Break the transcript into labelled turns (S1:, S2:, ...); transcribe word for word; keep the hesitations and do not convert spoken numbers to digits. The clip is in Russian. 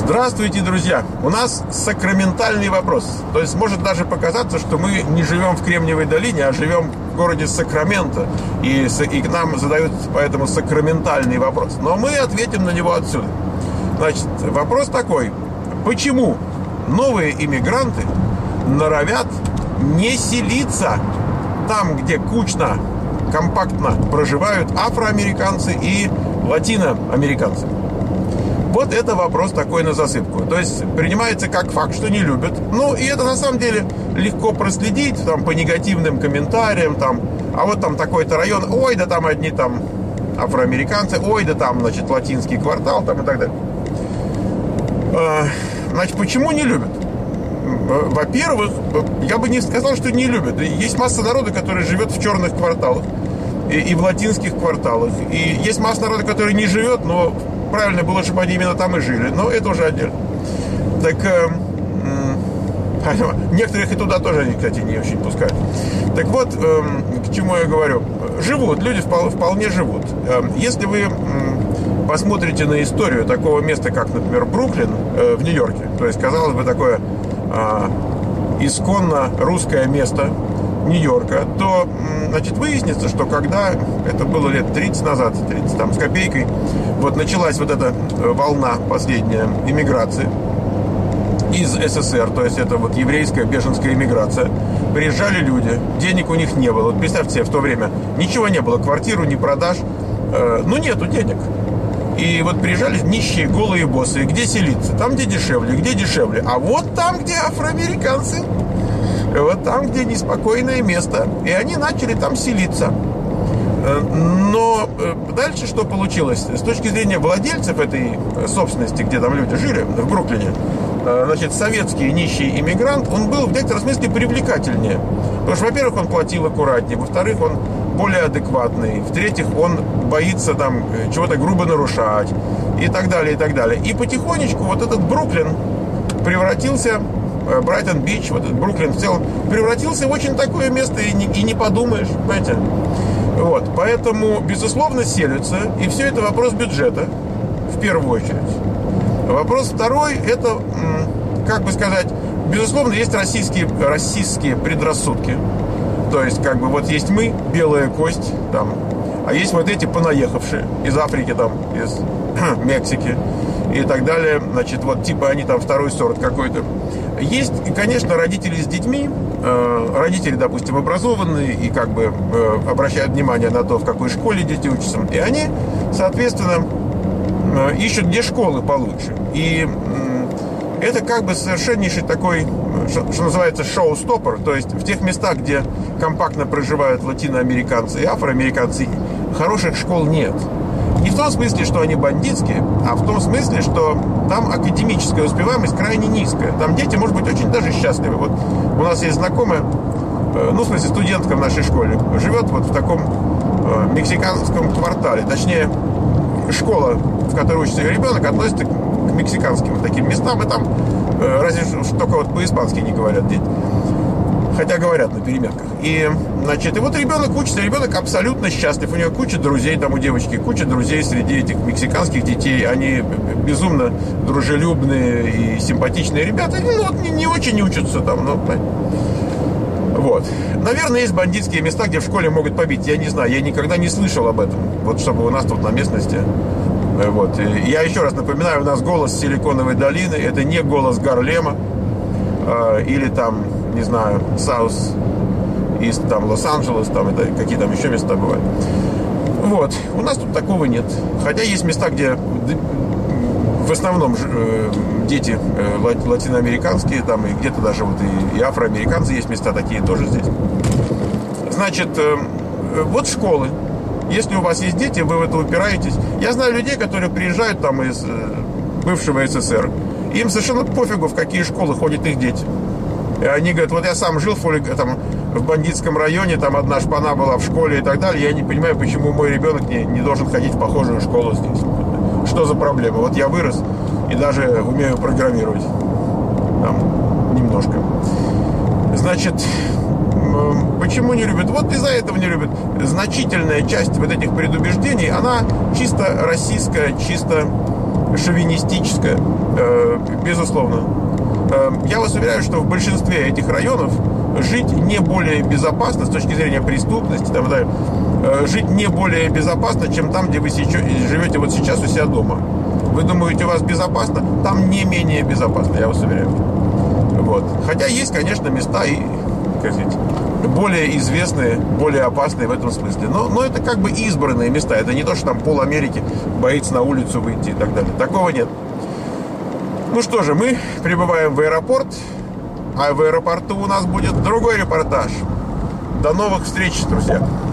S1: Здравствуйте, друзья! У нас сакраментальный вопрос. То есть может даже показаться, что мы не живем в Кремниевой долине, а живем в городе Сакраменто. И, и к нам задают поэтому сакраментальный вопрос. Но мы ответим на него отсюда. Значит, вопрос такой. Почему новые иммигранты норовят не селиться там, где кучно, компактно проживают афроамериканцы и латиноамериканцы? Вот это вопрос такой на засыпку. То есть принимается как факт, что не любят. Ну, и это на самом деле легко проследить там, по негативным комментариям. Там, а вот там такой-то район, ой, да там одни там афроамериканцы, ой, да там, значит, латинский квартал там, и так далее. Значит, почему не любят? Во-первых, я бы не сказал, что не любят. Есть масса народа, который живет в черных кварталах и, и в латинских кварталах. И есть масса народа, который не живет, но правильно было, чтобы они именно там и жили. Но это уже отдельно. Так, э, э, некоторых и туда тоже они, кстати, не очень пускают. Так вот, э, к чему я говорю. Живут, люди вполне, вполне живут. Э, если вы э, посмотрите на историю такого места, как, например, Бруклин э, в Нью-Йорке, то есть, казалось бы, такое э, исконно русское место Нью-Йорка, то, значит, выяснится, что когда, это было лет тридцать назад, тридцать там с копейкой, вот началась вот эта волна последняя иммиграции из СССР, то есть это вот еврейская беженская иммиграция, приезжали люди, денег у них не было. Вот представьте себе, в то время ничего не было, квартиру не продашь, э, ну нету денег. И вот приезжали нищие, голые боссы, где селиться? Там, где дешевле, где дешевле. А вот там, где афроамериканцы, вот там, где неспокойное место. И они начали там селиться. Но дальше что получилось? С точки зрения владельцев этой собственности, где там люди жили, в Бруклине, значит, советский нищий иммигрант, он был в некотором смысле привлекательнее. Потому что, во-первых, он платил аккуратнее, во-вторых, он более адекватный, в-третьих, он боится там чего-то грубо нарушать и так далее, и так далее. И потихонечку вот этот Бруклин превратился... Брайтон-Бич, вот этот Бруклин в целом, превратился в очень такое место, и не, и не подумаешь, понимаете? Вот, поэтому, безусловно, селятся, и все это вопрос бюджета, в первую очередь. Вопрос второй, это, как бы сказать, безусловно, есть российские, российские предрассудки. То есть, как бы, вот есть мы, белая кость, там, а есть вот эти понаехавшие из Африки, там, из Мексики и так далее. Значит, вот типа они там второй сорт какой-то. Есть, конечно, родители с детьми. Родители, допустим, образованные и как бы обращают внимание на то, в какой школе дети учатся. И они, соответственно, ищут, где школы получше. И это как бы совершеннейший такой, что называется, шоу-стоппер. То есть в тех местах, где компактно проживают латиноамериканцы и афроамериканцы, хороших школ нет. Не в том смысле, что они бандитские, а в том смысле, что там академическая успеваемость крайне низкая. Там дети, может быть, очень даже счастливы. Вот у нас есть знакомая, ну, в смысле, студентка в нашей школе, живет вот в таком э, мексиканском квартале. Точнее, школа, в которой учится ее ребенок, относится к мексиканским вот таким местам. И там э, разве что только вот по-испански не говорят дети. Хотя говорят на переменках. И, значит, и вот ребенок учится, ребенок абсолютно счастлив. У него куча друзей, там у девочки куча друзей среди этих мексиканских детей. Они безумно дружелюбные и симпатичные ребята. Ну, вот не, не очень учатся там, ну, вот. Наверное, есть бандитские места, где в школе могут побить. Я не знаю, я никогда не слышал об этом. Вот чтобы у нас тут на местности. Вот. И я еще раз напоминаю, у нас голос Силиконовой долины. Это не голос Гарлема. Э, или там, не знаю, Саус, Ист, там, Лос-Анджелес, там, это какие там еще места бывают. Вот. У нас тут такого нет. Хотя есть места, где в основном э, дети э, латиноамериканские, там, и где-то даже вот и, и афроамериканцы есть места такие тоже здесь. Значит, э, вот школы. Если у вас есть дети, вы в это упираетесь. Я знаю людей, которые приезжают там из э, бывшего СССР. Им совершенно пофигу, в какие школы ходят их дети. И они говорят, вот я сам жил в, там, в бандитском районе, там одна шпана была в школе и так далее. Я не понимаю, почему мой ребенок не, не должен ходить в похожую школу здесь. Что за проблема? Вот я вырос и даже умею программировать. Там, немножко. Значит, почему не любят? Вот из-за этого не любят. Значительная часть вот этих предубеждений, она чисто российская, чисто шовинистическое, безусловно. Я вас уверяю, что в большинстве этих районов жить не более безопасно с точки зрения преступности, там, да, жить не более безопасно, чем там, где вы сейчас, живете вот сейчас у себя дома. Вы думаете, у вас безопасно? Там не менее безопасно, я вас уверяю. Вот. Хотя есть, конечно, места и, как сказать, более известные, более опасные в этом смысле. Но, но это как бы избранные места. Это не то, что там пол Америки боится на улицу выйти и так далее. Такого нет. Ну что же, мы прибываем в аэропорт, а в аэропорту у нас будет другой репортаж. До новых встреч, друзья!